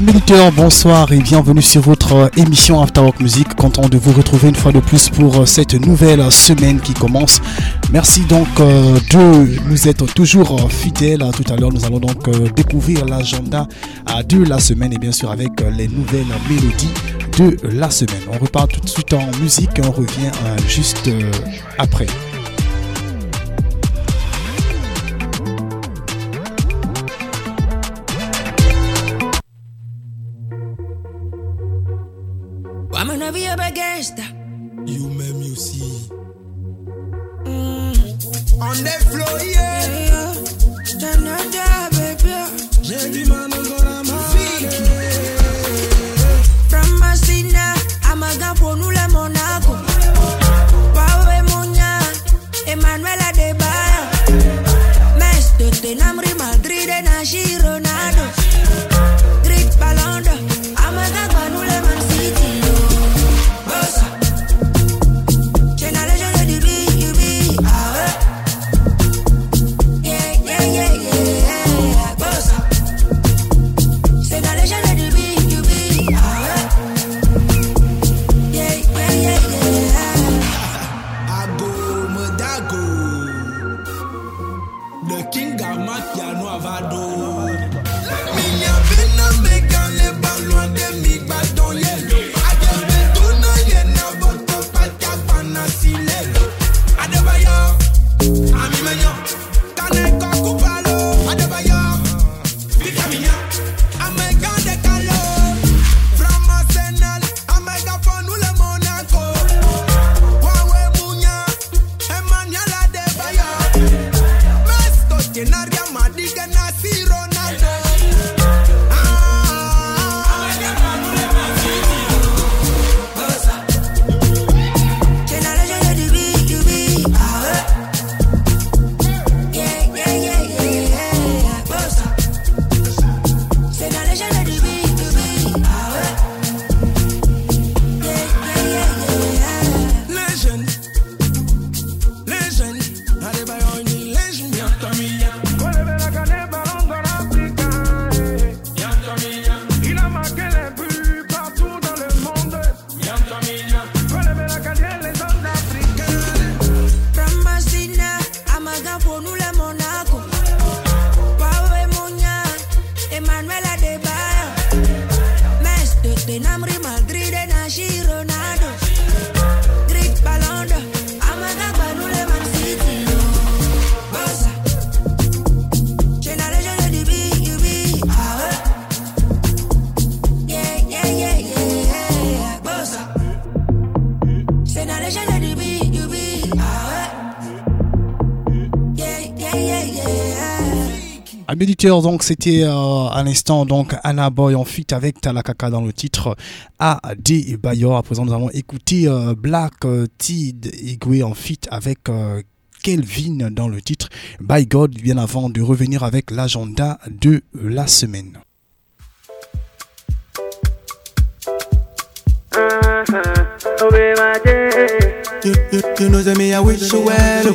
Auditeurs, bonsoir et bienvenue sur votre émission After Work Music. Content de vous retrouver une fois de plus pour cette nouvelle semaine qui commence. Merci donc de nous être toujours fidèles. Tout à l'heure, nous allons donc découvrir l'agenda de la semaine et bien sûr avec les nouvelles mélodies de la semaine. On repart tout de suite en musique et on revient juste après. I'm gonna be up against you, même aussi. On the floor, yeah. Baby. J'ai du mal à From Messina, I'm a gars pour nous les Monaco. Pawe Monia, Emmanuel Adebayo. Mestre Tenamri Madrid et Nashi Ronaldo. Grit Ballon d'Or, I'm a gars pour nous les Man City. Auditeurs, donc c'était à l'instant donc Anna Boy en feat avec Talakaka dans le titre Adebayo. À présent nous allons écouter Black Tide Igwe en feat avec Kelvin dans le titre By God, bien avant de revenir avec l'agenda de la semaine. You know me, I wish you well.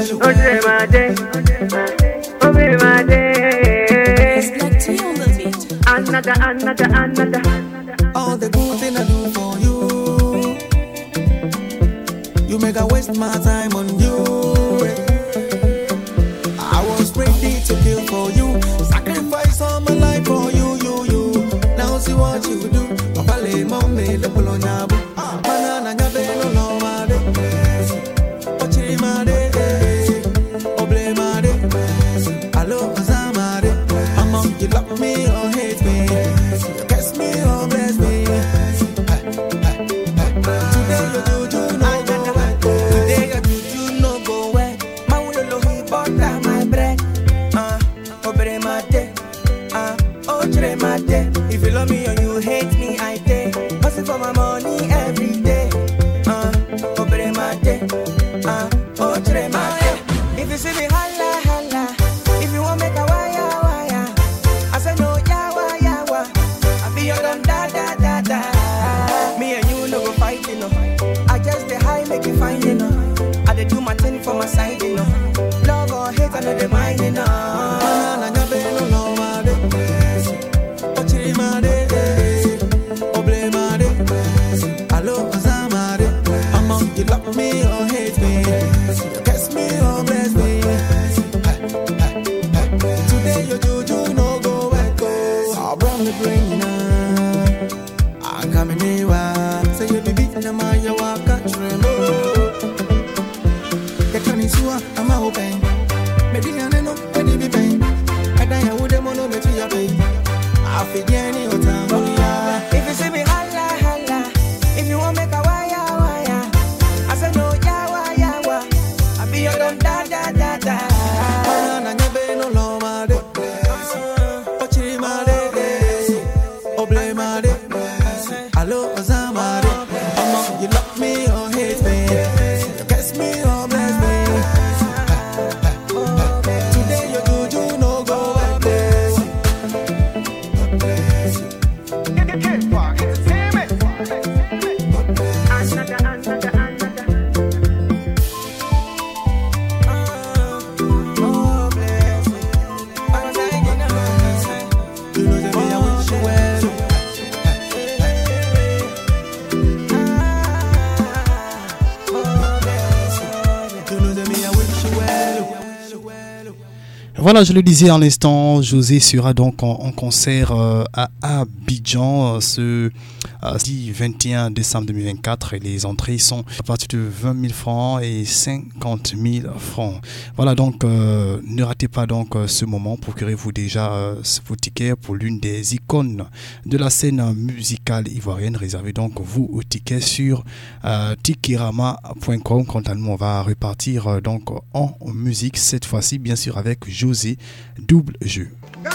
It's like tea on the beat. Another. All the good things I do for you, you make I waste my time on you. I was ready to kill for you, sacrifice all my life for you. Now see what you do. Papa le mommy le polonya bu. Banana nyabe no no ma de. Ochiri ma de. Oble ma de. Allo azama de. Mama, you love me or hate me. You kiss me or bless me. Today you do no go where. Today you do no go where. Ma ulolo hi butter my bread. Obre ma de. Ochiri ma de. If you love me or you hate me, I take. Hustle for my money every day. Obre ma de. Ochiri ma de. If you see me holla, holla. If you want make a wire. I say no, yawa. I be your gun, da. Me and you no go fight, you know. I just the high make you fine, you know. I dey do my thing for my side, you know. Love or hate, I know the mind, you know. Na nyabe no no ma de. Ochiri ma de. you love me or hate me, you kiss me or bless me. Today your juju no go echo. I'll probably bring you now. I'm coming here. Say you be beating the man you walk a tremble. The can is what I'm hoping. Maybe I know when you be pain. I die with them on the tree of pain. I feel any other time. If you see me holla, holla. If you want make a wire, wire. I say no, yawa, yawa. I be your dum da da da da. I never no low my day. Ochiri my day. Oble my day. Hello, Ozama day. You love me or hate me. You kiss me or bless me. Today your juju no go like this. Voilà, je le disais à l'instant, José sera donc en concert à Abidjan ce 21 décembre 2024 et les entrées sont à partir de 20 000 francs et 50 000 francs. Voilà, donc ne ratez pas donc ce moment, procurez-vous déjà vos tickets pour l'une des icônes de la scène musicale ivoirienne. Réservez donc vos tickets sur tikirama.com. Quant à nous, on va repartir donc en musique, cette fois-ci bien sûr avec José Double Jeu.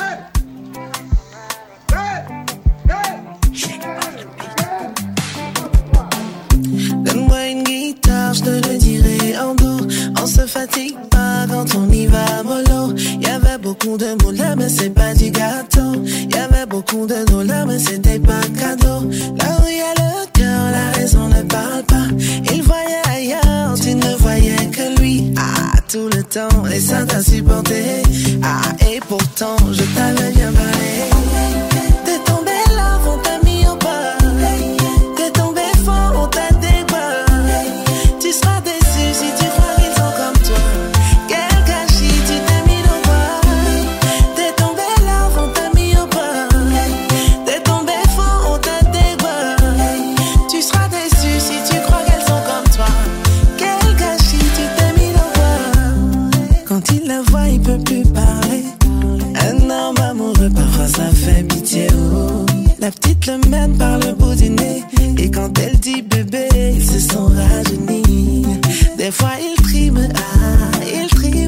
Donne-moi une guitare, je te le dirai en dos. On se fatigue pas quand on y va mollo. Y'avait beaucoup de mots là, mais c'est pas du gâteau. Y'avait beaucoup de dollars, mais c'était pas cadeau. Là où y a le cœur, la raison ne parle pas. Il voyait ailleurs, tu ne voyais que lui. Ah, tout le temps, et ça t'a supporté. Ah, et pourtant, je t'avais bien parlé. T'es tombé là, on t'a mis au bas. T'es tombé fort, on t'a débat. Tu seras déçu si tu crois qu'ils sont comme toi. Quel gâchis, tu t'es mis dans quoi. T'es tombé là, on t'a mis au bas. T'es tombé fort, on t'a débat. Tu seras déçu si tu crois qu'elles sont comme toi. Quel gâchis, tu t'es mis dans quoi. Quand il la voit, il peut plus parler. Un homme amoureux, parfois ça fait pitié, oh. La petite le mène par le bout du nez. Et quand elle dit bébé, ils se sont rajeunis. Des fois il trime, il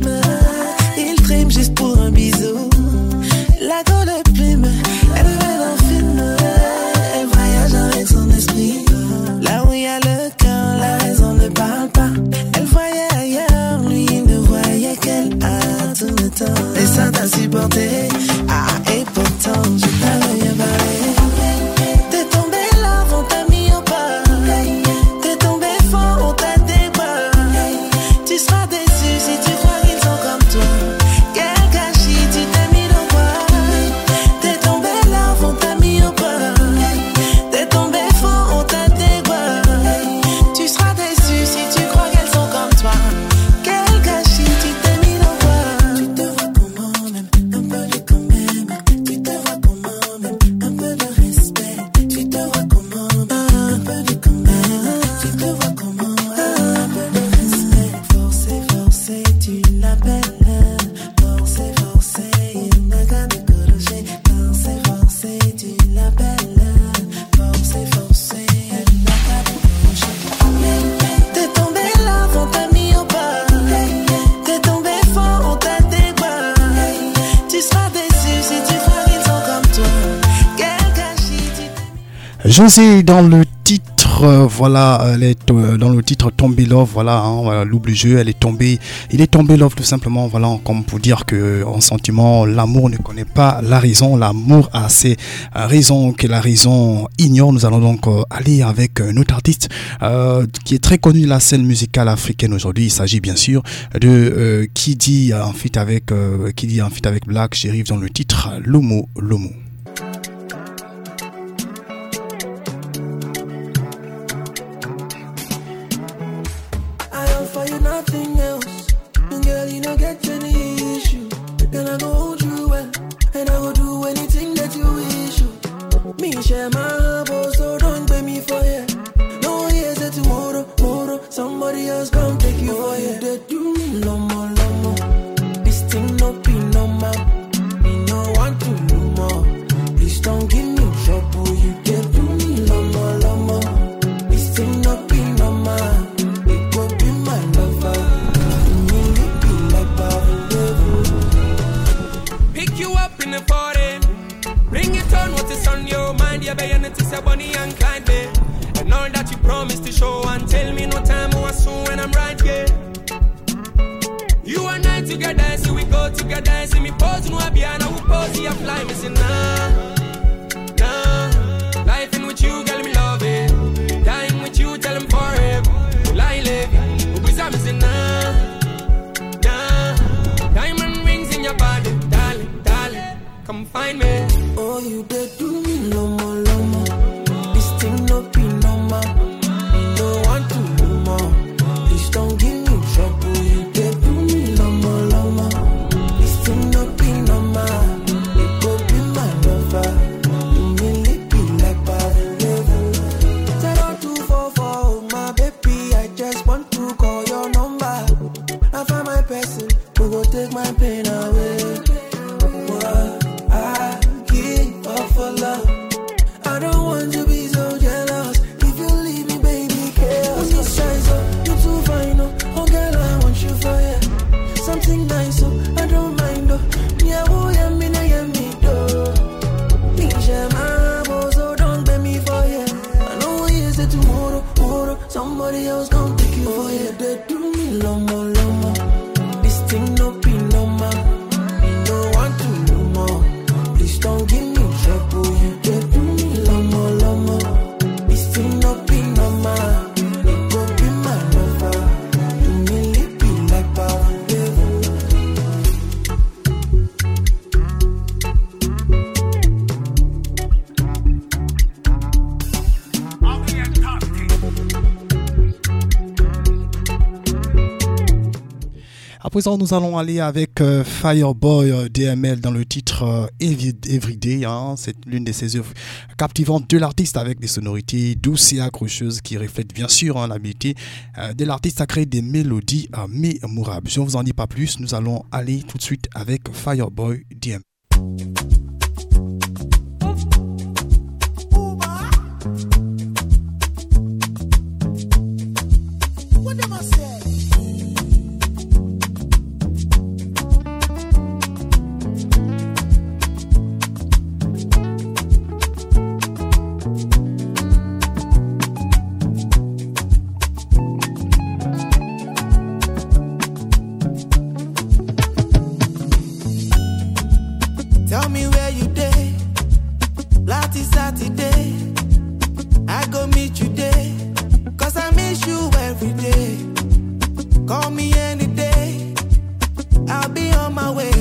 trime juste pour un bisou. La go de plume, elle va dans le film. Elle voyage avec son esprit. Là où il y a le cœur, la raison ne parle pas. Elle voyait ailleurs, lui il ne voyait qu'elle a tout le temps. Et ça t'a supporté, et pourtant je t'avais bien parlé. T'es tombé là, on t'a mis au bas. T'es tombé fort, on t'a débat. Tu seras déçu si tu crois qu'ils sont comme toi. Quel gâchis, tu t'es mis dans quoi. T'es tombé là, on t'a mis au bas. T'es tombé fort, on t'a débat. Tu seras déçu si tu crois qu'elles sont comme toi. Quel gâchis, tu t'es mis dans quoi. Tu te vois comment même, un peu de quand même. Tu te vois comment même, un peu de respect. Tu te vois comment un peu de quand même. Tu te vois comment un peu de respect. Forcé, tu l'appelles. Forcé, il n'a qu'à te corriger. Forcé, tu l'appelles. Forcé, elle n'a qu'à te corriger. T'es tombé là, on t'a mis au bas. T'es tombé fort, on t'a débat. Tu seras déçu si tu crois qu'ils sont comme toi. Quel gâchis, tu t'es... José dans le titre, voilà, elle est dans le titre Tombé Love, voilà, voilà, l'oubli jeu, il est tombé love tout simplement, voilà, comme pour dire que en sentiment, l'amour ne connaît pas la raison, l'amour a ses raisons que la raison ignore. Nous allons donc aller avec un autre artiste qui est très connu de la scène musicale africaine aujourd'hui. Il s'agit bien sûr de Kidi en feat avec Black Sherif dans le titre Lomo Lomo. offer you nothing else. And girl, you don't get any issue. Then I go hold you well, and I will do anything that you wish you. Me share my heart, so don't pay me for it. No, here's a tomorrow, somebody else gon' take you for it. They do me lomo. This thing no be normal. Me no want to do more. Please don't give me trouble. You get do me lomo. This thing no be normal. It will be my lover. Me be like Pablo. Pick you up in the foreign. Bring it on, what is on your mind? You're being it is a Bonnie and Clyde, babe. And all that you promised to show and tell me no time or soon when I'm right here. You and I together, so we go together. See me pose, no Abiana, who pose, you fly, me say nah. Life in with you, girl, me love it. Dying with you, tell them forever. Will I live? Who is that, me say nah. Diamond rings in your body, darling, come find me. Oh, you did do me lomo. This thing no be normal. Me no want to do more. Please don't give me trouble. You did do me lomo. This thing no be normal. It will be my lover. You really be like Pablo. 0244, my baby. I just want to call your number. I find my person who go take my pain away. For love, I don't want to be so jealous. If you leave me, baby, chaos. You're shy, so you're too fine, oh girl, I want you for you. Something nice, so I don't mind, oh. Yeah, oh, yeah, me, though. Me, share my boss, so don't pay me for you. I know here's the tomorrow, somebody else gon' take you for you. They do me lomo. This thing no be normal. Me no want to do more. Please don't give me trouble, you get do me lomo. This thing no be normal. It go be my lover. You really be like Pablo. À présent, nous allons aller avec Fireboy DML dans le titre Everyday. C'est l'une de ses œuvres captivantes de l'artiste avec des sonorités douces et accrocheuses qui reflètent bien sûr l'habilité de l'artiste à créer des mélodies mémorables. Si on ne vous en dit pas plus, nous allons aller tout de suite avec Fireboy DML. Tell me where you day, Lati Saturday. I go meet you day, cause I miss you every day. Call me any day, I'll be on my way.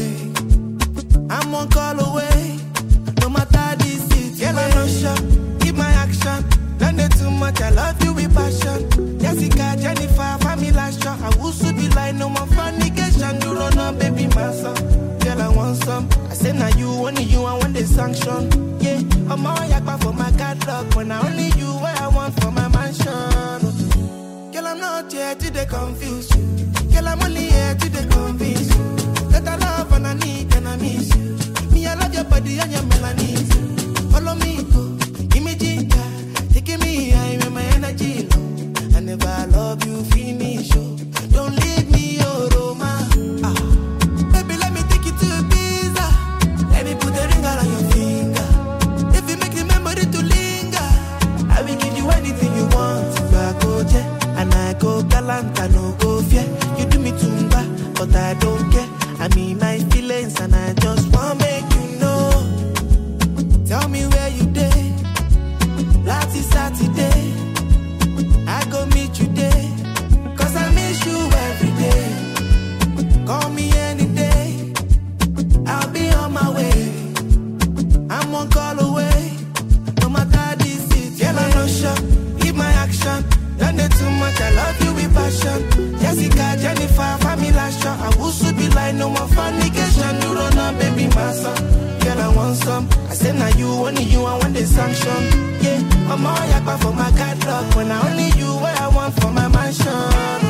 I'm one call away, no matter the city. Girl, I'm not sure, keep my action. Don't do too much, I love you with passion. Jessica, Jennifer, family last shot. I will soon be like no more fornication. You run up, baby, my son. Girl, I want some. I say now you, only you, I want the sanction. Yeah, I'm all yakba for my catalog, but now only you, what I want for my mansion. Girl, I'm not here to they confuse you. Girl, I'm only here to they convince you that I love and I need and I miss you. Me, I love your body and your melanin. Follow me, go, give me ginger, taking me high with my energy low. I never love you, finish, oh. Don't leave me, oh, Roma. Baby, let me take you to Ibiza. Let me put a ring around your finger. If you make the memory to linger, I will give you anything you want. You are go there, and I go galant, I no go fear. You do me tumba, but I don't care. I mean my feelings, and I just want to make you know. Tell me where you day, last Saturday. I go meet you there, cause I miss you every day. Call me any day, I'll be on my way. I'm one call away, no matter the city. Girl, I'm not sure, keep my action. Don't do too much, I love you with passion. I'm all yakba for my catalog. When I only you what I want for my mansion.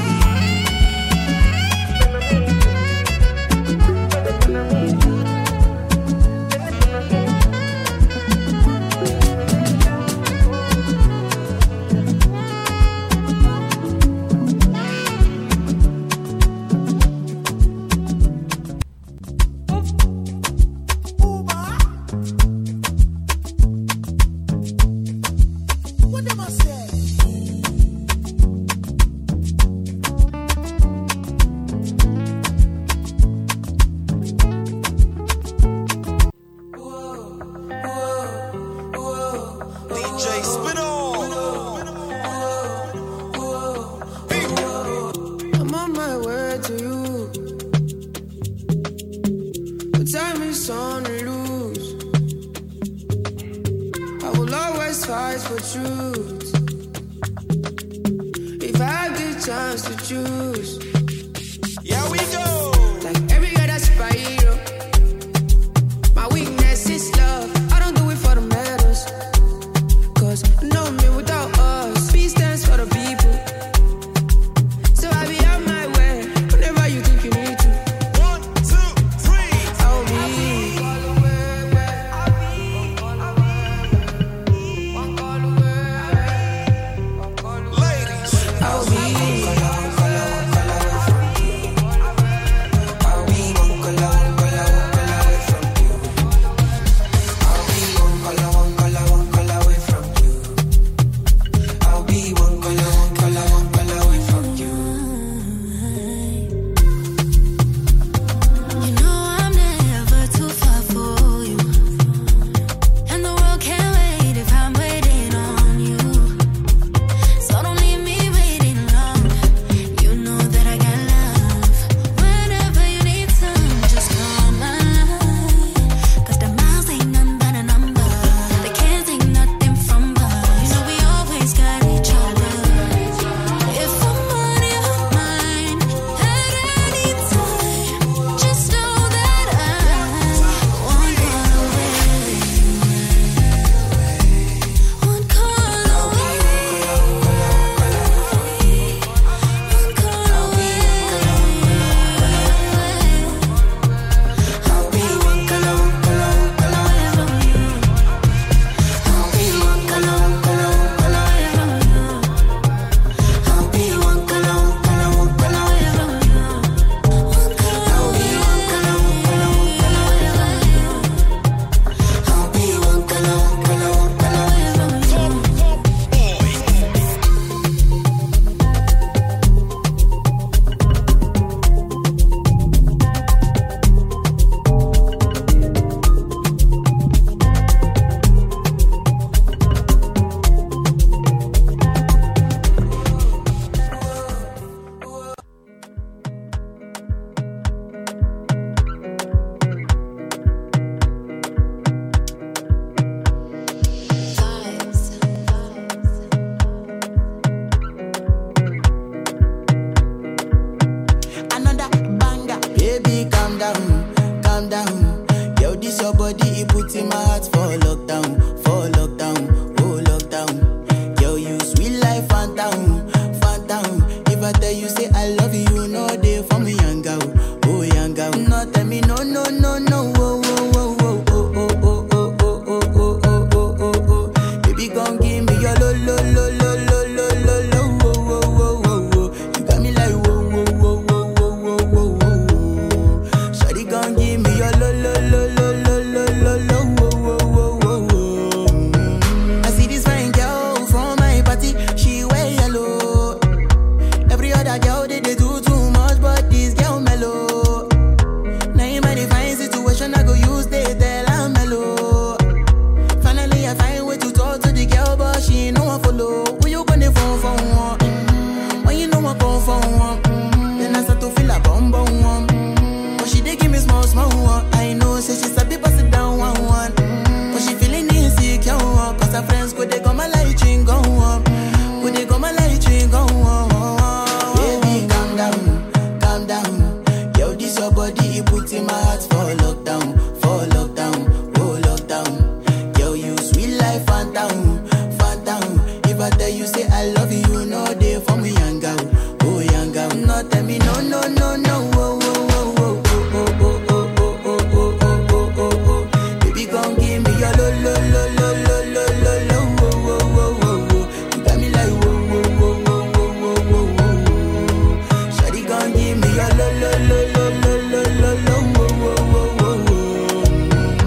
tell me no, no, no, no. Oh, oh, oh, oh, oh, oh, oh, oh, oh, oh, oh, oh, oh, oh. Baby, gon' give me your lo, lo, lo, lo, lo, lo, lo, lo. Oh, oh, oh, oh, oh. You got me like whoa, whoa, whoa, whoa, whoa, whoa, whoa, whoa. Shawty gon' give me your lo, lo, lo, lo, lo, lo, lo, lo. Oh, oh, oh, oh,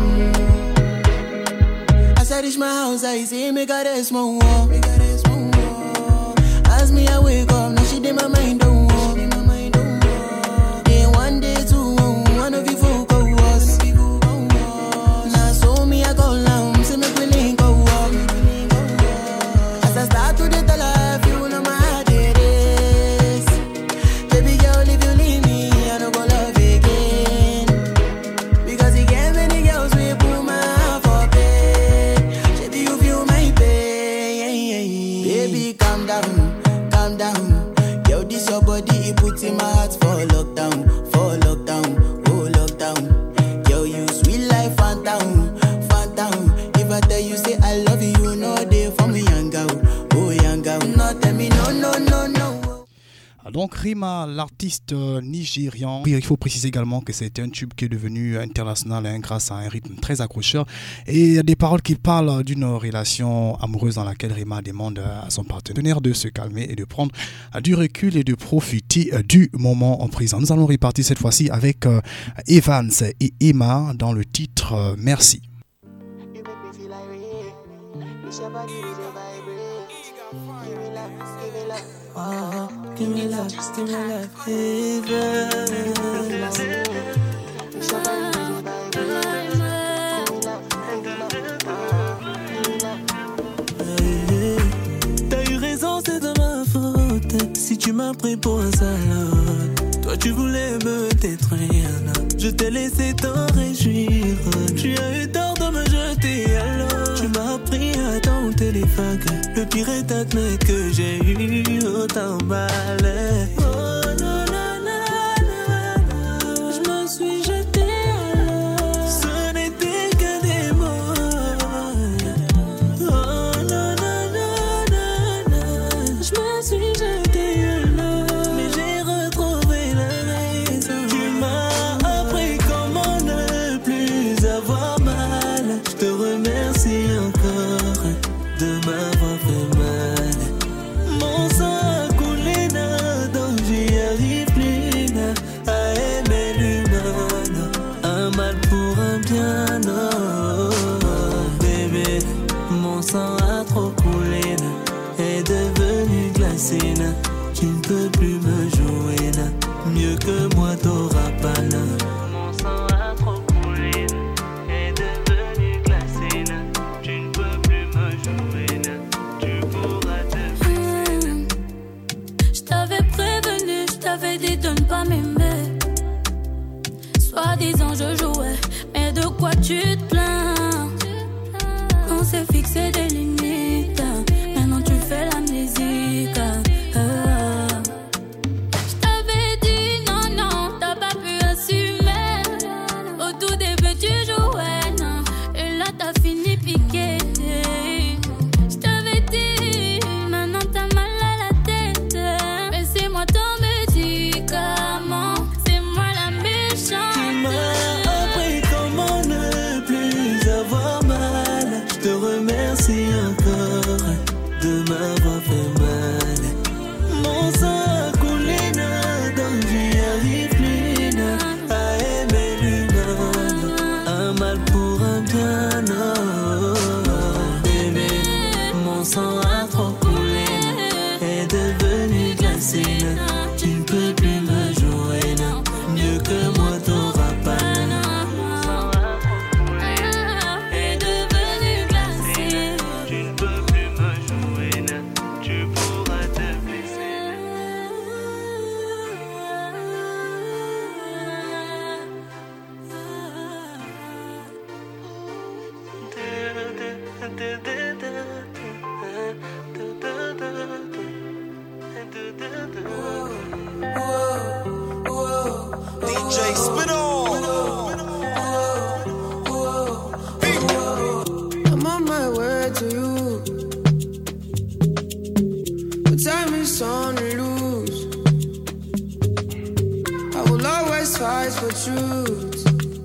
oh. As I reach my house, I see me got a small wall. As me I wake up, now she did my mind don't walk. Then one day two, one of you folk go was. Now so me I go down, see me willing go walk. As I start to the tell her, you know my heart it is. Baby girl, if you leave me, I don't go love again. Because you get many girls we put my heart for bed. Baby, you feel my pain. Baby, calm down. Yo, this your body, it puts in my heart for lockdown, oh lockdown. Yo, you sweet life, phantom. If I tell you say I love you, you know they for me young girl, oh young girl. No, tell me no, no, no, no. Donc Rema, l'artiste nigérian, il faut préciser également que c'est un tube qui est devenu international grâce à un rythme très accrocheur et des paroles qui parlent d'une relation amoureuse dans laquelle Rema demande à son partenaire de se calmer et de prendre du recul et de profiter du moment en présent. Nous allons repartir cette fois-ci avec Evans et Emma dans le titre Merci. Give me love, T'as eu raison, c'est de ma faute. Si tu m'as pris pour un salade, toi tu voulais me détruire. Je t'ai laissé t'en réjouir. Tu as eu tort de me jeter alors. Tu m'as appris à tenter les vagues. Le pire est d'admettre que j'ai eu autant mal. Oh non, non, non, non. Je me suis jeté alors. Ce n'était que des mots. Oh non, non, non, non, non. Je me suis jeté alors. Mais j'ai retrouvé la raison. Tu m'as appris comment ne plus avoir mal. Je te remercie encore de m'avoir fait mal. Mon sang a coulé, donc j'y arrive plus à aimer l'humain. Un mal pour un bien, non. Bébé, mon sang a trop coulé, est devenu glacé. Tu ne peux plus me jouer, mieux que moi t'auras pas. Mon sang a trop coulé, est devenu glacé. Tu ne peux plus me jouer, tu pourras te blesser. Je t'avais prévenu, je t'avais dit de ne pas m'aimer. Soi-disant je jouais, mais de quoi tu te plains? On s'est fixé des limites, maintenant tu fais la musique. Je t'avais dit non, non, t'as pas pu assumer. Au tout début tu jouais, non, et là t'as fini piqué. Je t'avais dit, maintenant t'as mal à la tête. Mais c'est moi ton médicament, c'est moi la méchante. Tu m'as appris comment ne plus avoir mal. Je te remercie encore de m'avoir fait mal. Mon sang a coulé, donc j'y arrive plus à aimer l'humain. Un mal pour un bien, non. Bébé, mon sang a trop coulé, est devenu glacé. Tu ne peux plus me jouer, mieux que moi t'auras pas. Mon sang a trop coulé, est devenu glacé. Tu ne peux plus me jouer, tu pourras te blesser. DJ Spinall. I'm on my way to you, but time is on the loose. always fight for truth.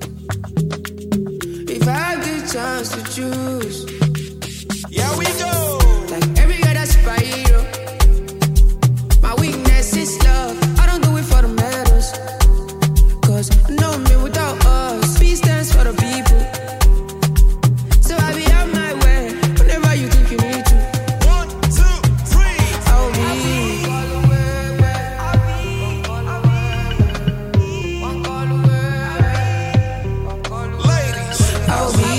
If I had the chance to choose, Here we go. like every other superhero, my weakness is love. I don't do it for the medals, cause no me without us. Peace stands for the people. So I be on my way whenever you think you need to. 1, 2, 3. I'll be Ladies. I'll be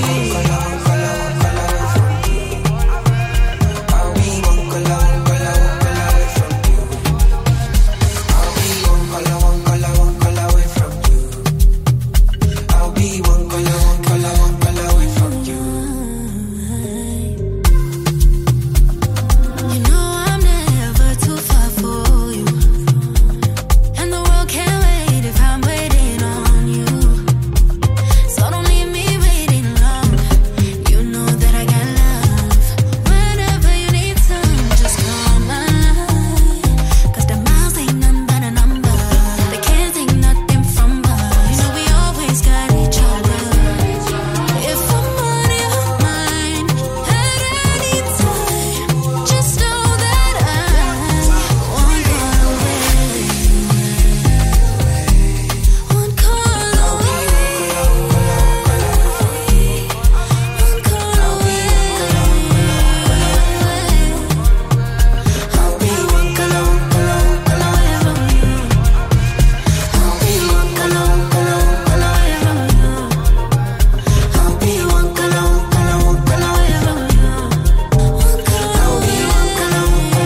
You know I'm never too far for you, and the world can't wait if I'm waiting on you. So don't leave me waiting long. You know that I got love. Whenever you need some, just call my line. 'Cause the miles ain't nothing but a number. The kids ain't nothing from us. You know we always got each other. If I'm on your mind at any time, just know that I won't go away. Won't go away. Won't go away. I'll be one color away from you. I'll be one color away from you. I'll be one color away from you. One color. I'll be one color away from you. I'll be one color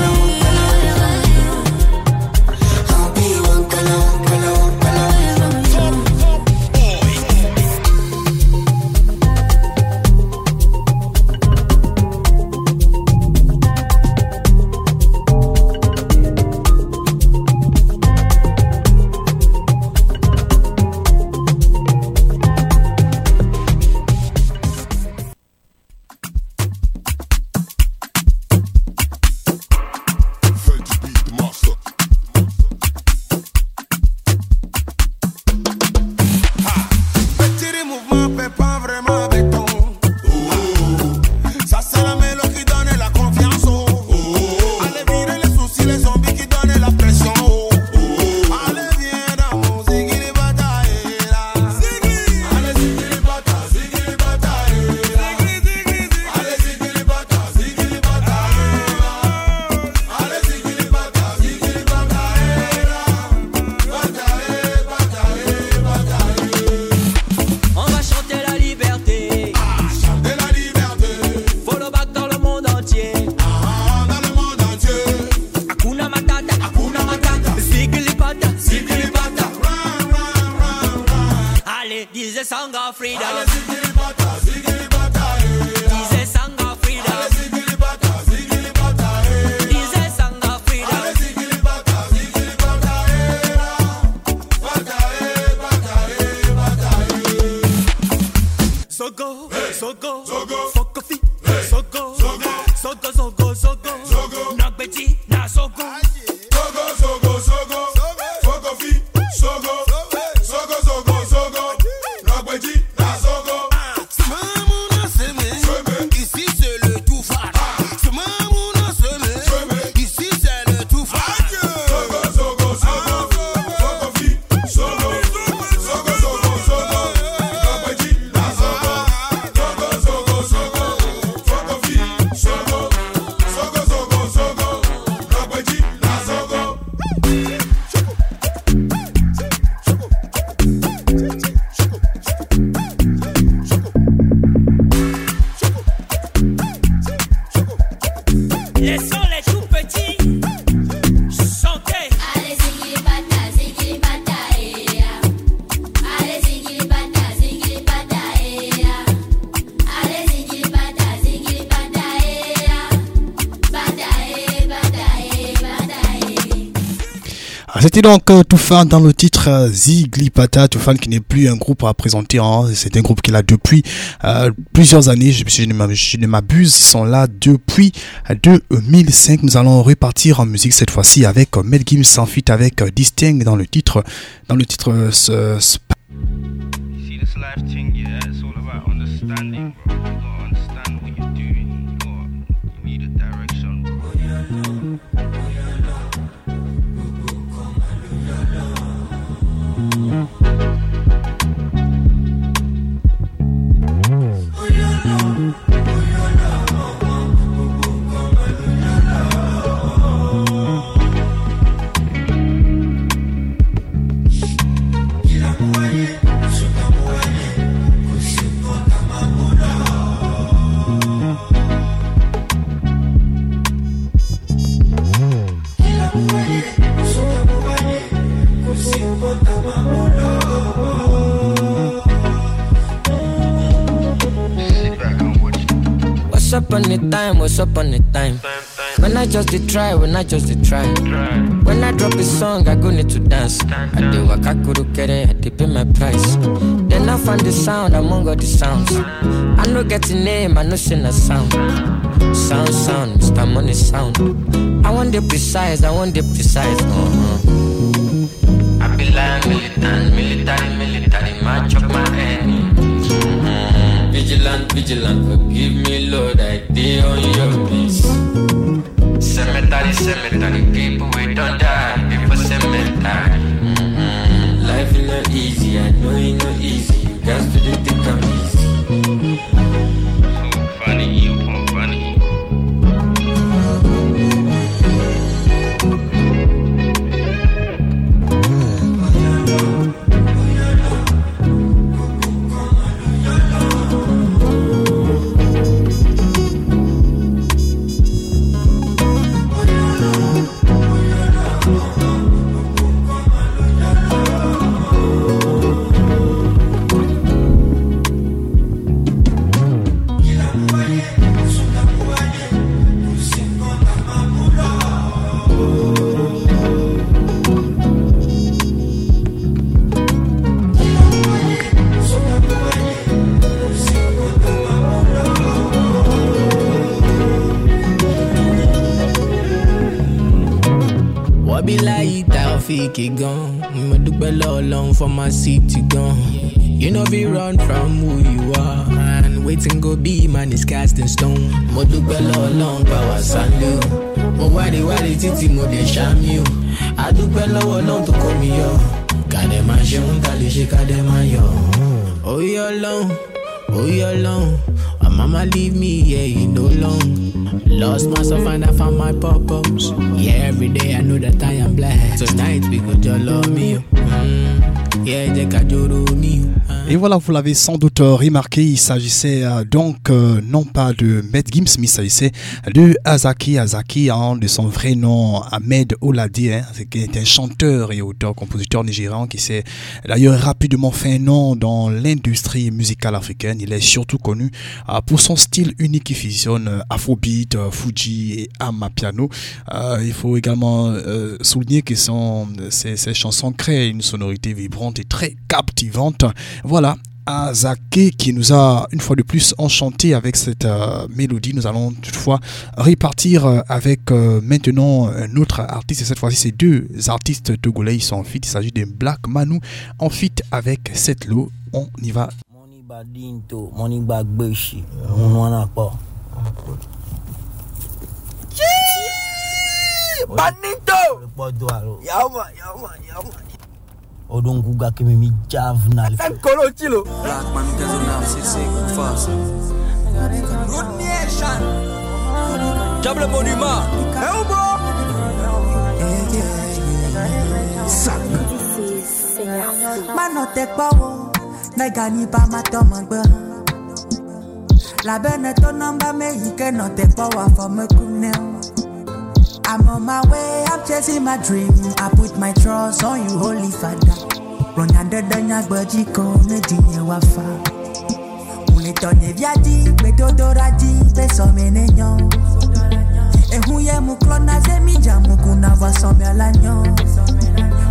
Petit mouvement fait pas vraiment béton. Ça c'est la mélodie qui donne la confiance. Allez virer les soucis, les zombies qui donnent la pression. Allez viens dans mon zigiri bataille. Allez zigiri bataille, zigiri bataille. Allez zigiri bataille, zigiri bataille. Allez zigiri bataille, zigiri bataille. On va chanter la liberté. Chanter la liberté. Faut le bac dans le monde entier. Dans le monde entier. Hakuna Matata. Hakuna Matata. Zigilipata. Zigilibata. Run, run, run, run. Allez, disait Sanga Frida. Allez, zigilibata, zigilibata, eh. Disait Sanga Frida. Allez, zigilibata, zigilibata, eh. Disait Sanga Frida. Allez, zigilibata, zigilibata, eh. Bata, eh, bata, eh, bata, eh. Sogo, sogo, Sogo. Fokofi, sogo, Sogo. sogo, sogo, sogo, Sogo. Nagbeti, na sogo. Sogo, sogo, sogo. Fokofi, sogo. Sogo, sogo, sogo. Nagbeji, na sogo. C'était donc Toufan dans le titre Ziglipata. Toufan qui n'est plus un groupe à présenter, hein. C'est un groupe qu'il a depuis plusieurs années, je ne m'abuse. Ils sont là depuis 2005. Nous allons repartir en musique cette fois-ci avec Mel Gims en feat avec Distinct dans le titre See this life thing, yeah, it's all about understanding, bro. You gotta understand what you're doing. You need a direction, bro. What's up on the time, what's up on the time? When I just did try, when I just did try. When I drop a song, I go need to dance. I do what I could get it, I did pay my price. Then I find the sound among all the sounds. I no get the name, I no sing a sound. Sound, Mr. Money sound. I want the precise, I want the precise. I be like military, match up my enemy. Vigilant, forgive me, Lord, I did on your peace. Cemetery, people we don't die, people cemetery. Life is not easy, I know it's not easy, you guys do the thing I'm easy. So funny, you pump funny. Gone. Me do below long for my city gone. You know we run from who you are. And waiting go be man is cast in stone. Mo do below long power sandu. Mo wadi titi mo de sham you. I do below long to come yo. Kade man shun kali she kade man yo. Oh you alone. My mama leave me, yeah, you know long. Lost myself and I found my purpose. Yeah, every day I know that I am blessed. Tonight we go to love me. Yeah, they can do me. Et voilà, vous l'avez sans doute remarqué, il s'agissait donc non pas de Mel Gims, mais il s'agissait de Azaki, hein, de son vrai nom Ahmed Oladi, hein, qui est un chanteur et auteur-compositeur nigérian qui s'est d'ailleurs rapidement fait un nom dans l'industrie musicale africaine. Il est surtout connu pour son style unique qui fusionne Afrobeat, Fuji et Amapiano. Il faut également souligner que ses chansons créent une sonorité vibrante et très captivante. Voilà, Azaki qui nous a une fois de plus enchanté avec cette mélodie. Nous allons toutefois repartir avec maintenant un autre artiste. Et cette fois-ci, c'est deux artistes togolais. Ils sont en feat. Il s'agit de Black Manu en feat avec Setlo. On y va. Money bag Beshi. On n'a pas. Banito! Yama. Odon Guga que me javna. Kolo Chilo. Black man gazo na CC fast. Good nation. Double monument. Elbow. Manote power. Na gani pa matomangba. La bene to number me you cannot take power for me kunel. I'm on my way, I'm chasing my dream. I put my trust on you, Holy Father. Run under the nagbaji kone dinye wafa. Unetone viadi, bedodoradi, beso menenyo. Ehuye muklona zemi jamu kuna wasome alanyo.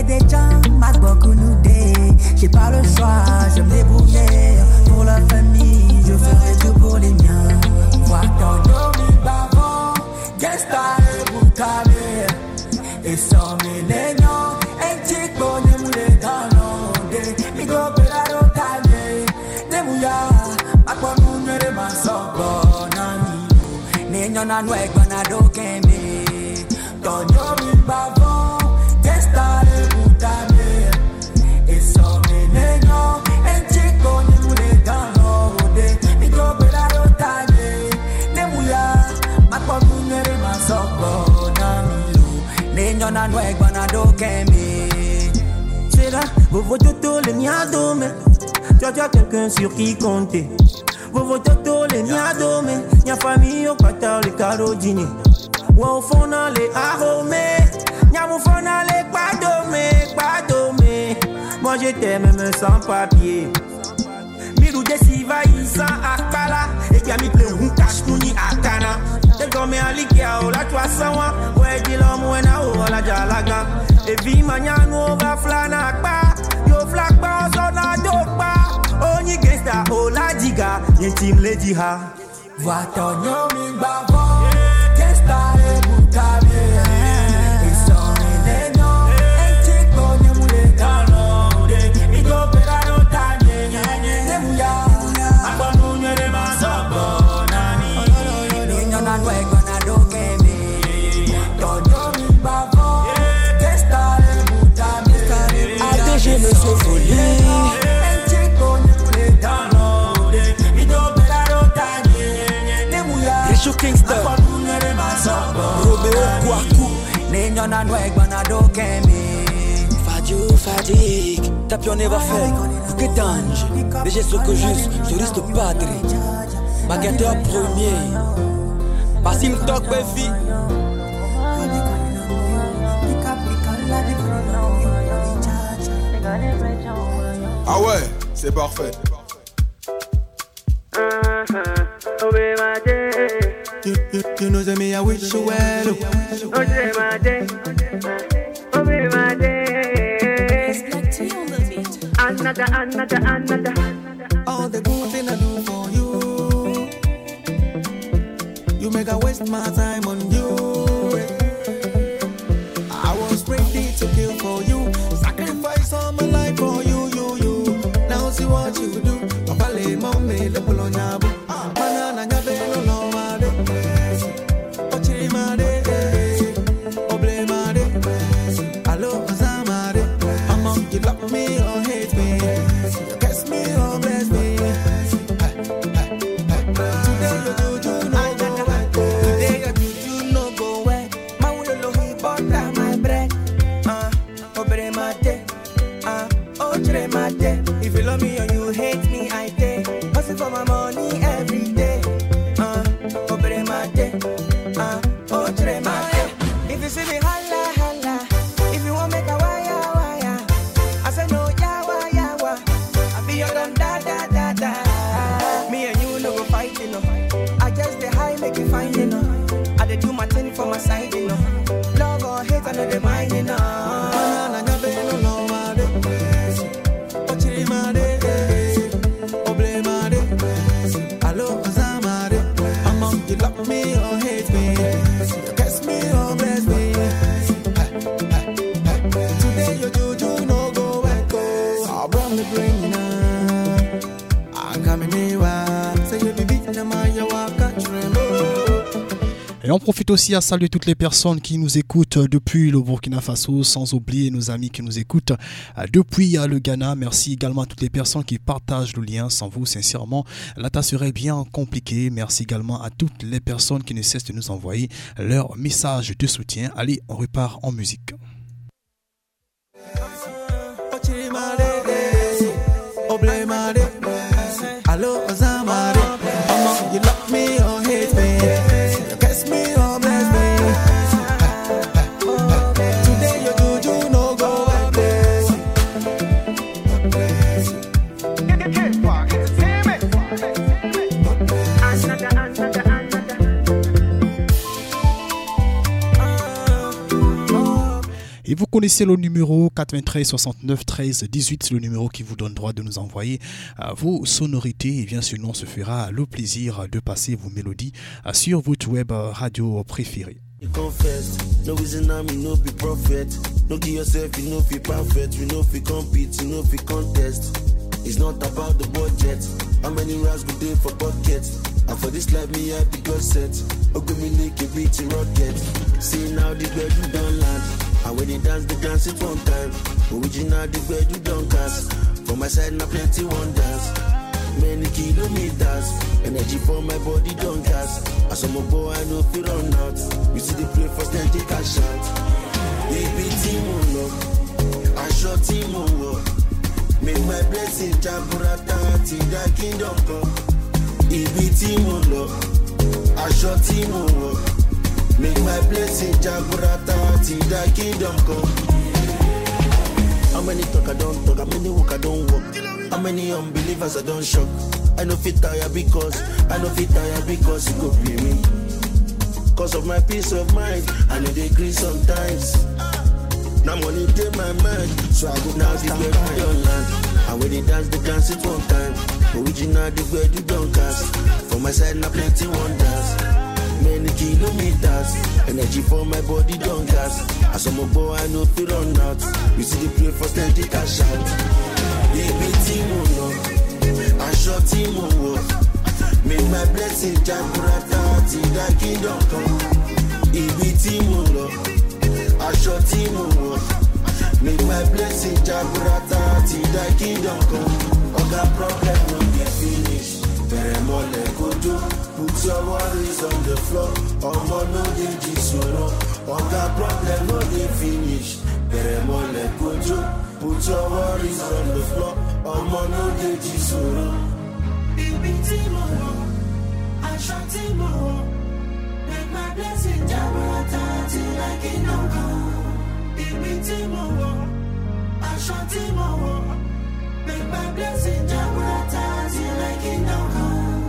des gens, ma beaucoup nous dé. J'ai pas le choix, je me débrouiller. Pour la famille, je ferai tout pour les miens. Vois ton domi bavant, gesta et boutane. Et sans mes nénons, un petit bonnet moulé dans l'onde. Mi go pela rotane, de mouya, ma kwa mounere ma sobo nani. Nénon na noué gwana do kembe. Ton domi bavant, gesta et boutane. Et sans mes nénons, un petit bonnet moulé dans l'onde. Mi go pela rotane, de mouya, ma kwa mounere ma sobo nani. Nenyo na nwe gwana do kemi. C'est là, vous votez tous les niados, mais tu as quelqu'un sur qui compter. Vous votez tous les niados, mais y'a famille au patar les cadeaux dîner. Ou au fond dans les aromés, y'a mon fond dans les padomés. Moi je t'aime même sans papier. Milou de siva isa akala. Et qui a mis plein de cash mouni akana. T'es comme un liquia ou la toi sawa. Ouais, dis l'homme ou na ou la jalaga. Et vie maniano on va flanakba. Yo flakba zona dopa. Oni gangsta o la diga. Yen team le diha. Va ton yomi bavo. Gangsta e butabe. Et son eneno. En chico ni mule gano. Mi go pera no tanye. Nemuya. Akwa munye de masobo nani. Niño na nuego na do kemi. Todo mi bavo. Gangsta e butabe. ADG Monsieur Folie. En chico ni mule gano. Mi go pera no tanye. Nemuya. Richo Kingston. Akwa munye de masobo. Robeo Kwaku. Niño na nuego na do kemi. Fadigue, t'as pu en avoir fait, que danger, les gestes que juste, touriste padre, magateur premier, Bassim Tok Befi. Ah ouais, c'est parfait. You know me, I wish you well. Another. All the good thing I do for you. You make I waste my time on you. I was ready to kill for you. Sacrifice all my life for you. Now see what you do. Papa le mommy le polonyabu. Banana nyabe no no made. Ochiri made. Oble made. Allo azamade. Mama, you love me or hate me. You kiss me or bless me. Today you do no go away. Today you do no go away. Maulolo he butter my bread. Obre mate. Ochre mate. If you love me or you hate me, I take. Hustle for my money every day. Obre mate. Ochre mate. If you see me holla, holla. If you want make a wire. I say no, yawa. I be your gun, da. Me and you no go fight, you know. I just the high make it fine, you know. I dey do my thing for my side, you know. Love or hate, I know the mind, you know. You love me or hate me. You kiss me or bless me. Today you do no go echo. I'll bring me bring now. I'm coming here. Say you be beating them on your walk at Et on profite aussi à saluer toutes les personnes qui nous écoutent depuis le Burkina Faso, sans oublier nos amis qui nous écoutent depuis le Ghana. Merci également à toutes les personnes qui partagent le lien. Sans vous, sincèrement, la tâche serait bien compliquée. Merci également à toutes les personnes qui ne cessent de nous envoyer leurs messages de soutien. Allez, on repart en musique. Hello, Ozamare. You love me or hate me. You kiss me or bless me. Today you do no go away. connaissez le numéro 93 69 13 18, c'est le numéro qui vous donne droit de nous envoyer vos sonorités. Et bien sûr, on se fera le plaisir de passer vos mélodies sur votre web radio préférée. You confess, no reason I mean no be prophet. No give yourself, you know fi perfect. You know fi compete, you know fi contest. It's not about the budget. How many rounds go there for buckets? And for this life, me I be God set. Okay, me lick a beat in rocket. See now the bed you don't land. And when they dance it one time. Original the bed you don't cast. From my side now plenty wonders. Many kilometers, energy for my body don't gas. As I'm a boy, I know if you run out. You see the play first, then take a shot. Baby, Timo, I shot Timo. Make my blessing, Jaburata, till the kingdom come. Baby, Timo, I shot Timo. Make my blessing, Jaburata, till the kingdom come. How many talk I don't talk, how many walk I don't walk. How many unbelievers I don't shock. I know fit tire because you go play me. Cause of my peace of mind, I know they agree sometimes. Now money take my mind, so I go now the way you don't land. And when they dance it one time. Original the way you don't cast. For my side now plenty wonders. Many kilometers, energy for my body don't gas. As I'm a boy, I know if you run out. You see the play first, then take a shot. Baby, Timo, I shot Timo. Make my blessing, Jaburata, till the kingdom come. Baby, Timo, I shot Timo. Make my blessing, Jaburata, till the kingdom come. Other problem won't get finished. Peremole Kojo, put your worries on the floor. Omo no dey jisoro. Other problem won't get finished. Peremole Kojo. Put your worries on the floor. Omo no dey jisoro. Baby Timo, I shot Timo. Make my blessing Jaburata till I kingdom come. Baby Timo, I shot Timo. Make my blessing Jaburata till I kingdom come.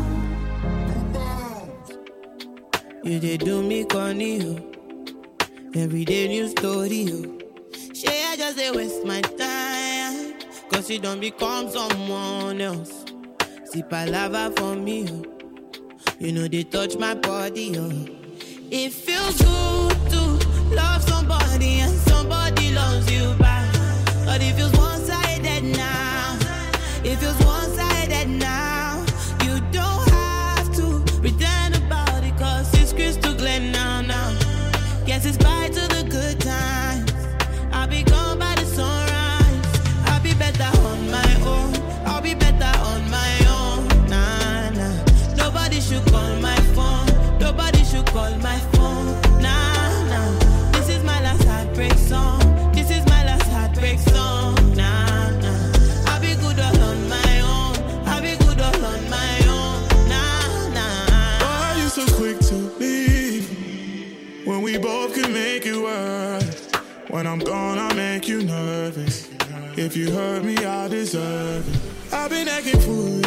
You dey do me corny, every day new story, Shay, I just say waste my time, cause you don't become someone else. See palava for me, you know they touch my body, It feels good to love somebody and somebody loves you back. But it feels one-sided now. It feels one-sided now. You don't have to pretend about it, cause it's crystal clear now. Guess it's bye to the good times. I'll be gone by the sunrise. I'll be better on my own. I'll be better on my own. Nah. Nobody should call my phone. Nobody should call my phone. Nah. This is my last heartbreak song. This is my last heartbreak song. Nah. I'll be good all on my own. I'll be good all on my own. Nah. Why are you so quick to leave when we both can make it work? When I'm gone, I make you nervous. If you hurt me, I deserve it. I've been acting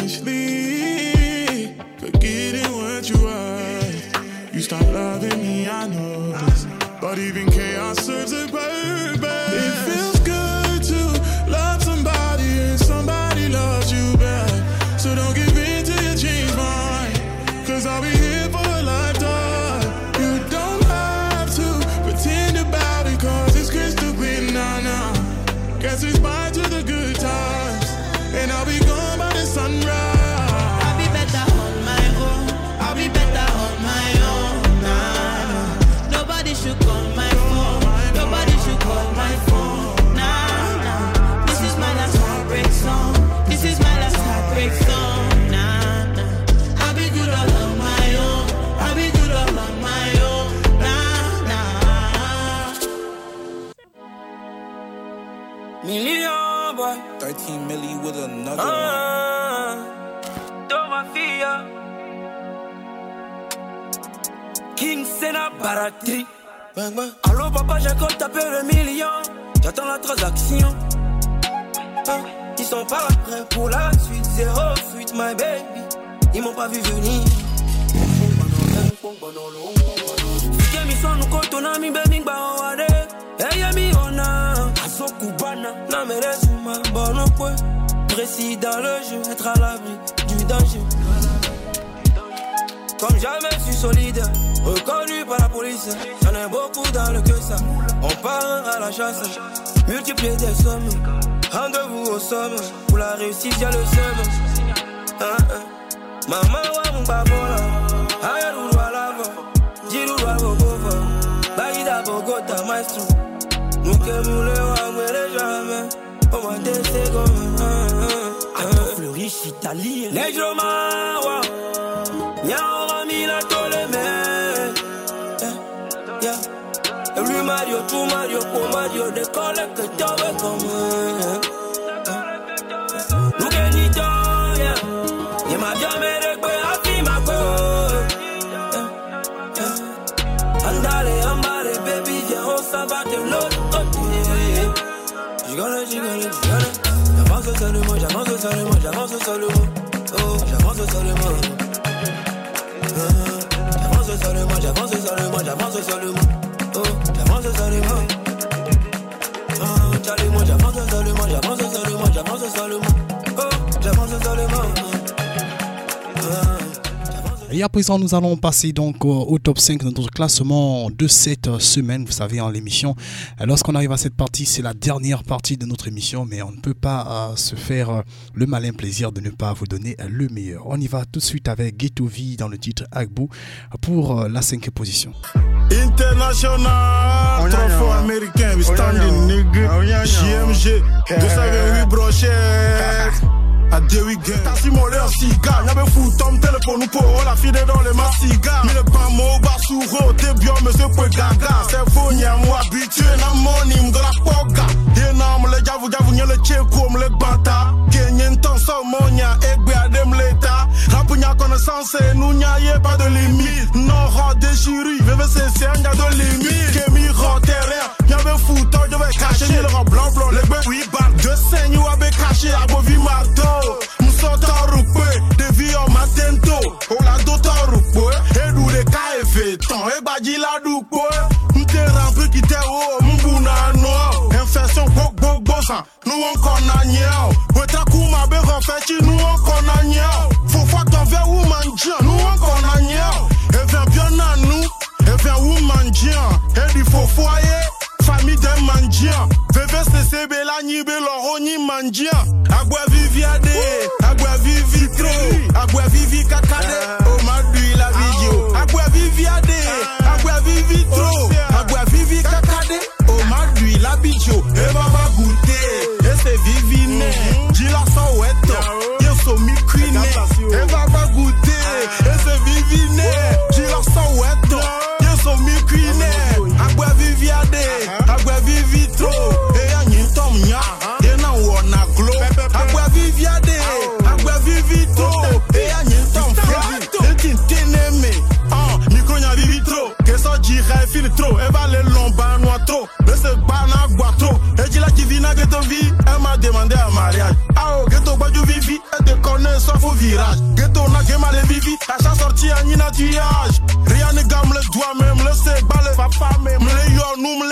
foolishly, forgetting what you were. You stopped loving me, I know this. But even chaos serves a purpose. It feels good to love somebody and somebody loves you back. So don't give in till you change mine, cause I'll be here for a lifetime. You don't have to pretend about it, cause it's crystal clear now. Guess it's bye to the good times, and I'll be gone by the sunrise. I'll be better on my own. I'll be better on my own. Nah. Nobody should call my phone. Nobody should call my phone. Nah. This is my last heartbreak song. This is my last heartbreak song. Nah. I'll be good all on my own. I'll be good all on my own. Million boy, 13 milli with another one. Dovafia King Sena Baratri. Allô papa, j'ai encore tapé le million. J'attends la transaction. Ils sont pas là prêts pour la suite. Zéro fuite, my baby. Ils m'ont pas vu venir. Fique mi son, nous comptons, mi baby, bah on va aller. Hey, mi on a. Naso Cubana, Namerezuma, bon point. Précis dans le jeu, être à l'abri du danger. Comme jamais, je suis solide, reconnu par la police. Y'en a beaucoup dans le que ça. On part à la chasse, multiplier des sommes. Rendez-vous au somme, pour la réussite, y'a le seum. Maman, wa mon babola, aïe, ou à l'avant, Jirou à Bogova, Baïda Bogota, maestro. Nous que moulé, wa mouler jamais. On va tester comme Fleury, Chitali, Negro Mawa, Nyao Mila Toleme. Every Mario, two Mario, pour Mario, des collègues que tu veux comme nous gagnons, y'a ma bien méré, à fi ma go. Andale, ambare, baby, viens, on s'en va de l'autre côté. J'avance seulement, j'avance seulement, j'avance seulement. Oh, j'avance seulement. J'avance seulement, j'avance seulement, j'avance seulement. Oh, j'avance seulement. Moi j'avance seulement, j'avance seulement, j'avance seulement. Oh, j'avance seulement. Et à présent, nous allons passer donc au top 5 de notre classement de cette semaine. Vous savez, en l'émission, lorsqu'on arrive à cette partie, c'est la dernière partie de notre émission, mais on ne peut pas se faire le malin plaisir de ne pas vous donner le meilleur. On y va tout de suite avec Ghetto V dans le titre Agbo pour la 5e position. International, trophée américain, we standing nigga, JMG, 208 brochettes. A deux week-ends, t'as si mon leur cigare. Y'avait fou, Tom téléphone, nous pour la fille dans les massigas. Mais le pas mot, bas souro, t'es bien, monsieur pour gaga. C'est faux, y'a moi habitué, n'a money, m'de la poga. Y'a non, le gavu, y'a le tchéko, m'le bata. Kenyen ton somonia, egbe adem l'état. Rapounia connaissance, nous n'y a pas de limite. Non, roi déchiré, VVC, c'est un gars de limite. Kémi, roi terrain, y'avait fou, toi, je vais cacher. Ni le roi blanc, les bœufs, oui, balle. De saigne, ou avait caché, à Bovi Marteau. Moussota-rupe, de vie en matento. Ola-dota-rupe, et d'où les KF, tant, et badji-la-dupe. M'te rampe qui t'est haut, m'bounano. Infection, bok-bok-bosan, nous on connagne. Wetrakouma, be refechi, nous on connagne. Faut fois t'en vers ou mandian, nous on connagne. Et viens bien à nous, et viens ou mandian. Et du faux foyer. Famille de mandian, VVCC Belani Beloroni mandian. Agua Viviade, Agua Vivitro, Agua Vivi Kakade, oh madui la vidéo. Agua Viviade, Agua Vivitro, Agua Vivi Kakade, oh madui la vidéo. Et va goûter, et c'est Vivine, Gila Soweto, Yeso Mikwine. Et va goûter, et c'est Vivine, Gila Soweto, Yeso Mikwine. Agua Viviade. Agua Vivitro, et y'a n'y tom nya, et n'a wona glo. Agua Viviade, Agua Vivitro, et y'a n'y tom frato. Et t'inténeme, micro nya Vivitro, que ça dirait filtro, et va les lomba noitro, mais c'est bana guatro. Et dit la qui vient à Ghetto V, elle m'a demandé un mariage. Ah oh, Ghetto Badou Vivi, elle te connaît sauf au virage. Ghetto n'a que mal Vivi, à chaque sortie à Nina tuage. Rien ne gamme le doigt même, le sait, balle, papa même, le yon, nous,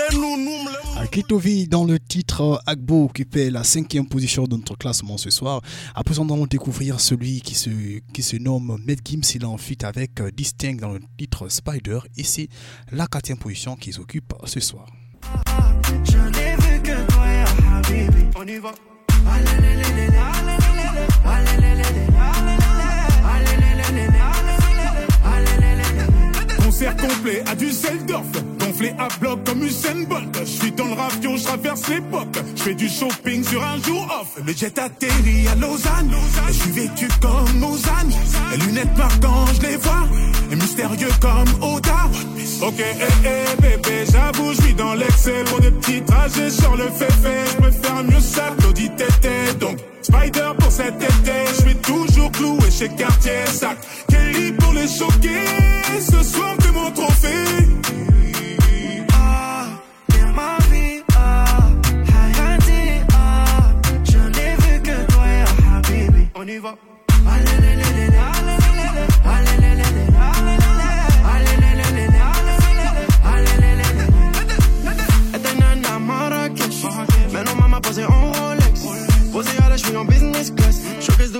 Ghetto V dans le titre Agbo occupait la 5e position de notre classement ce soir. Après, nous allons découvrir celui qui se nomme Med Gims. Il est en feat avec Distinct dans le titre Spider. Et c'est la 4e position qu'ils occupent ce soir. Je n'ai vu que toi, Habibi. On y va. Concert complet à Düsseldorf, gonflé à bloc comme Usain Bolt. Je suis dans le ravion, je traverse l'époque. Je fais du shopping sur un jour off. Le jet atterrit à Lausanne. Et je suis vêtu comme Lausanne. Les lunettes marquantes, je les vois. Et mystérieux comme Oda. Ok, bébé, j'avoue, je suis dans l'excès. Pour des petits trajets sur le féfé. Je préfère mieux ça, Claudie Tété. Donc, Spider pour cet été. Je suis toujours cloué chez Cartier Sac. Kelly pour les choquer. Ce soir, t'es mon trophée. T'es ma vie, Hayati, je n'ai vu que toi, Habibi. On y va.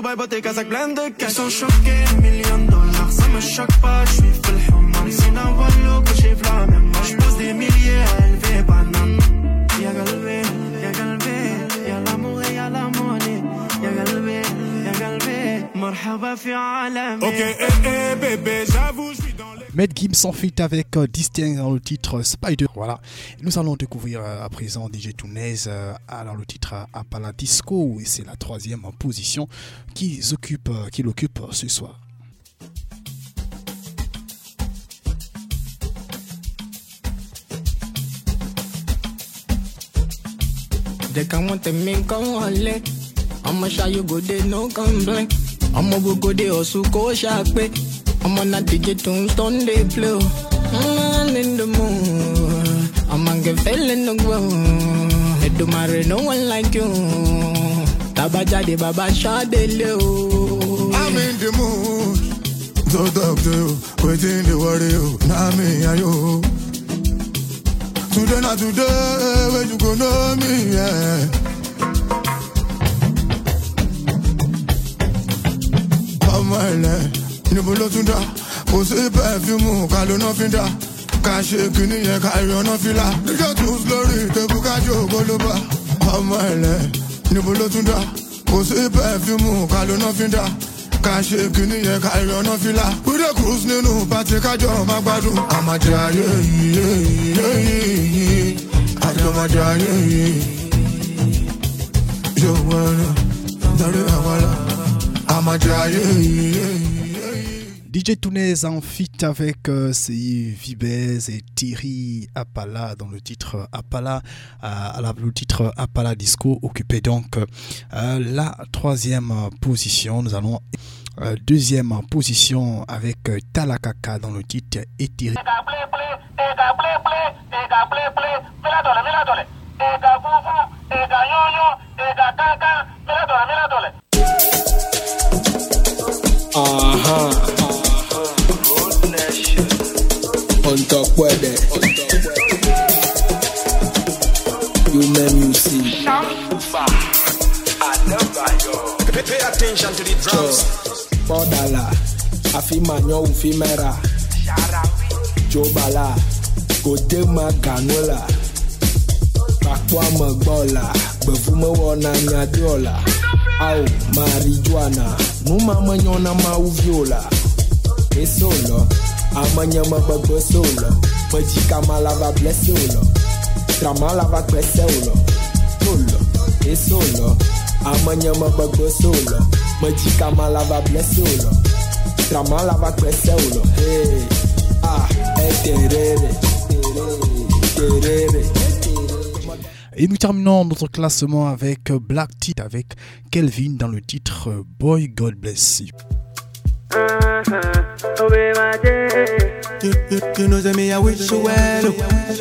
Dubaï, bottega, sac plein de cash. Ils sont choqués, $1 million, ça me choque pas, je suis full human. C'est un wallo que j'ai v'là, même moi je pose des milliers à élever banane. Y'a galvé, y'a l'amour et y'a la monnaie. Y'a galvé, marhaba fi alami. Ok, bébé, j'avoue, je suis dans les... Matt Gibbs en feat avec Distinct dans le titre Spider. Voilà. Nous allons découvrir à présent DJ Tounez dans le titre Apala Disco. Et c'est la 3e position qu'il occupe ce soir. They can want to make come hole. I'ma show you go there, no complain. I'ma go there, also go sharp. I'ma not DJ Tombstone, they play. I'm in the mood. I'ma get fell in the ground. It do matter, no one like you. Tabaja de Baba Shah de Leo. I'm in the mood. So talk to you, waiting the worry. Now me and you. Today not today, when you go know me, yeah. Oh my lord, níbo ló tún dá, kò sí perfume, ká ló ná fi dá. Ká ṣe kíní yẹn, ká yọ ná fìlà. Níjọ́ tún lórí tẹ́bù ká jókòó ló bá. Oh my lord, níbo ló tún dá, kò sí perfume, ká ló ná fi dá. Ká ṣe kíní yẹn, ká yọ ná fìlà. We dey cruise nínú pàtí kájọ máa gbádùn. Àmàjẹ ayé yìí. DJ Tounez en feat avec Vibez et Thierry Apala dans le titre Apala, le titre Apala Disco occupait donc la 3e position. Nous allons 2e position avec Talakaka dans le titre Etiri. On top with it. You man, you see. Pay attention to the drums. Podala, Afimanyo Ufimera. Jobala, Godema Ganola. Bakwa Magbola, Bavuma Wana Nyadola. Au marijuana, Muma Manyona Mauviola. E solo, Amanyama Bagbo solo. Majika Malava blessolo. Tramalava Cresolo. Solo, e solo. Amanyama Bagbo solo. Majika Malava blessolo. Tramalava Cresolo. Hey, terere. Et nous terminons notre classement avec Black Tea avec Kelvin dans le titre Boy God Bless You. You know that me I wish you well.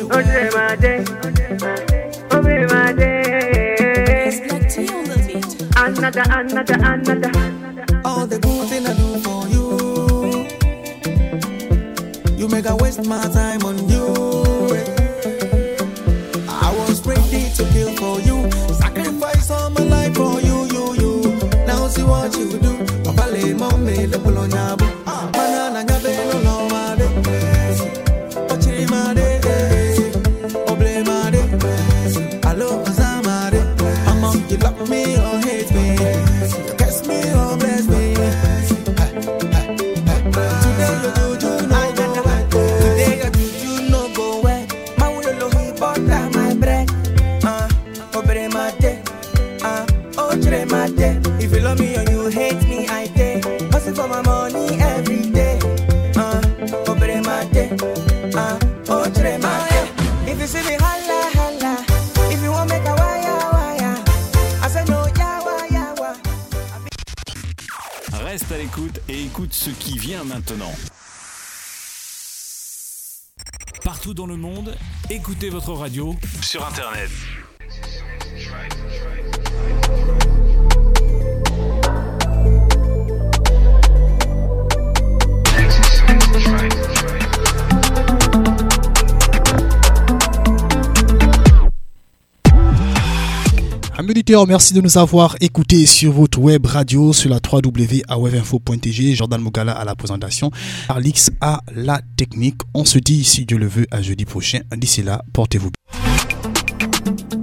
Another. All the good thing I do for you. You make I waste my time on you. I was ready to kill for you. Sacrifice all my life for you. Now see what you do. Papa le mommy le polonyabu. Manana ngabelo lo made. Ochiri made. Oble made. Allo azamade. Mama, you love me or hate me. You kiss me or bless me. Today you do no go wet. Today you do no go wet. Mawulo hi bota my bread. Obre mate. Ochire mate. If you love me or you hate me, I take. Hustle for my money every day. Obre mate. Ochire mate. If you see me holla, holla. If you want make a wire. I say no, yawa. Reste à l'écoute et écoute ce qui vient maintenant. Partout dans le monde, écoutez votre radio sur Internet. Amis auditeurs, merci de nous avoir écoutés sur votre web radio, sur la www.awevinfo.tg. Jordan Mougala à la présentation, Alix à la technique. On se dit, si Dieu le veut, à jeudi prochain. D'ici là, portez-vous bien.